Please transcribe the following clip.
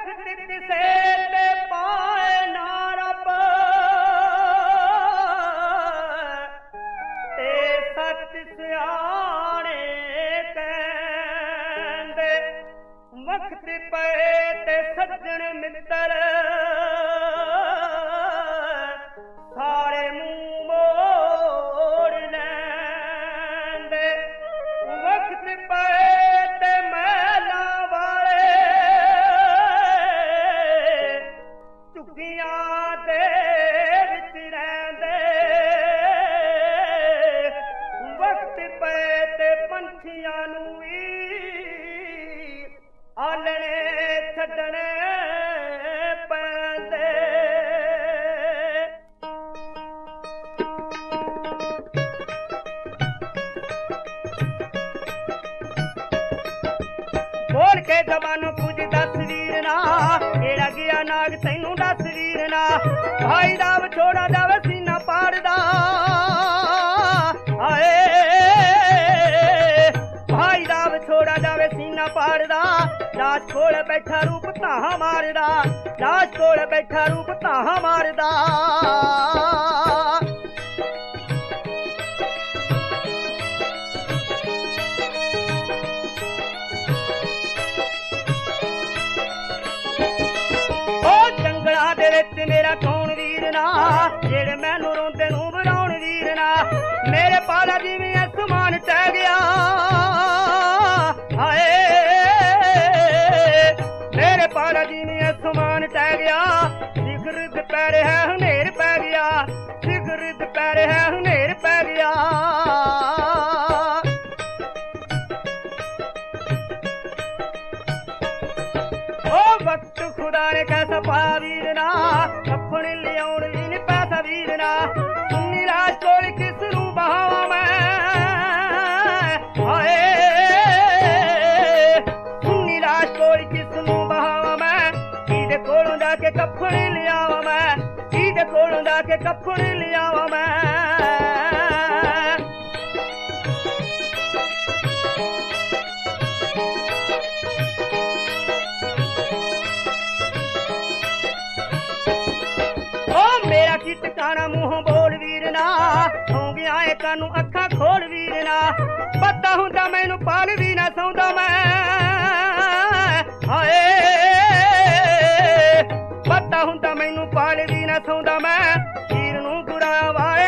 बोल के जबानों कुछ दस वीर ना केड़ा गया नाग तैनू दस वीर ना भाई दाव छोड़ा जावे सीना पाड़दा आए भाई दाव छोड़ा जावे सीना पाड़दा लाश कोल बैठा रूप ताहा मारदा लाश कोल बैठा रूप ताहा मारदा मेरा कौन वीर ना जेड़े मैनू रोंदे नू बनाउण वीर ना मेरे पाला जिवें आसमान टह गया हाय मेरे पाला जिवें आसमान टह गया सिखर दुपहर है हनेर पै गया सिखर दुपहर है हनेर पै गया वक्त खुदा ने कैसा पाया वीर ना अपने लियाउण ली ने पैसा वीर ना सुन्नी लाश कोल किस नू बहावा मैं हाय सुन्नी लाश कोल किस नू बहावा मैं किदे कोलों जाके कफन लियावा मैं किदे कोलों जाके कफन लियावा मैं टिकाना मुंह बोल वीर ना सौ गया है कानू अखा खोल वीर ना पता हुंदा मैनू पाल भी ना सौंदा मैं हाय पता हुंदा मैनू पाल भी ना सौंदा मैं वीर नू गुड़ा वाल